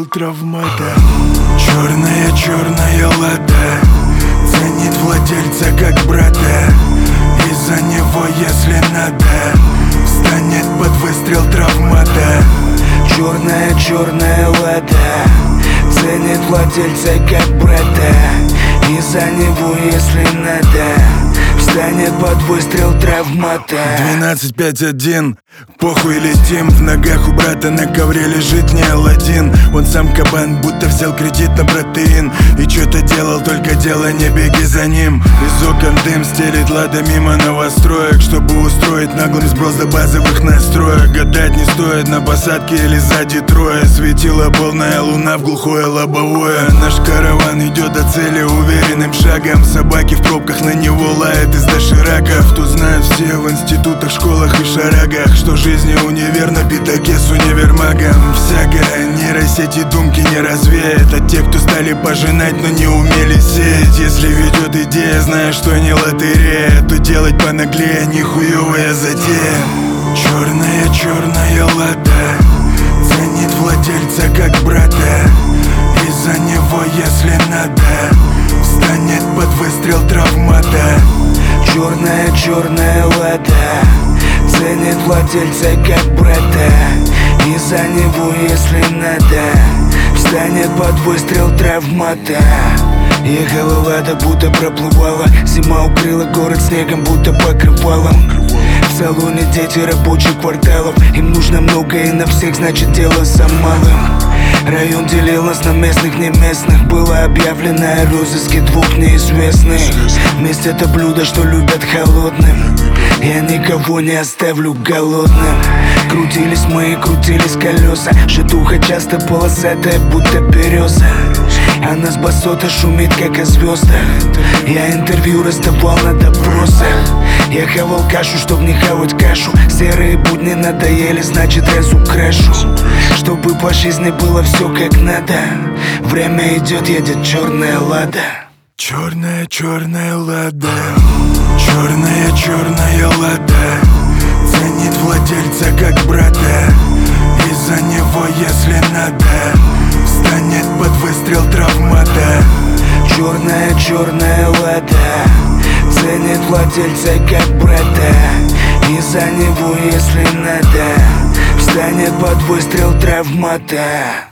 выстрел травмата. Черная лада ценит владельца как брата, и за него, если надо, встанет под выстрел травмата. Черная лада ценит владельца как брата, и за него, если надо, встанет под выстрел травмата. 12-5-1, похуй летим. В ногах у брата на ковре лежит не Аладдин. Он сам кабан, будто взял кредит на протеин, и чё-то делал, только дело, не беги за ним. Из окон дым стелит лада мимо новостроек, чтобы устроить наглым сброс до базовых настроек. Гадать не стоит, на посадке или сзади трое. Светила полная луна в глухое лобовое. Наш караван идет до цели уверенным шагом. Собаки в пробках на него лают из дошираков. Тут знают все в институтах, школах и шарагах, что жизни универ набита кес универмагом. Всякое нейросети думки не развеет, а те, кто стали пожинать, но не умели сеять. Если ведет идея, зная, что не лотерея, то делать понаглее нихуевая затея. Черная лада ценит владельца как брата, и за него, если надо, встанет под выстрел травмата. Черная лада ценит владельца как брата, и за него, если надо, встанет под выстрел травмата. Ехала лада, будто проплывала, зима укрыла город снегом, будто покрывалом. В салоне дети рабочих кварталов, им нужно много и на всех, значит дело за малым. Район делил нас на местных, не местных. Было объявлено о розыске двух неизвестных. Месть — это блюдо, что любят холодным. Я никого не оставлю голодным. Крутились мы, крутились колеса. Житуха часто полосатая, будто береза. Она с басота шумит, как о звездах. Я интервью раздавал на допросах. Я хавал кашу, чтоб не хавать кашу. Серые будни надоели, значит разукрашу. Чтобы по жизни было все как надо. Время идет, едет черная лада. Черная лада, черная лада ценит владельца как брата, и за него, если надо, встанет под выстрел травмата. Черная лада ценит владельца как брата, и за него, если надо, встанет под выстрел травмата.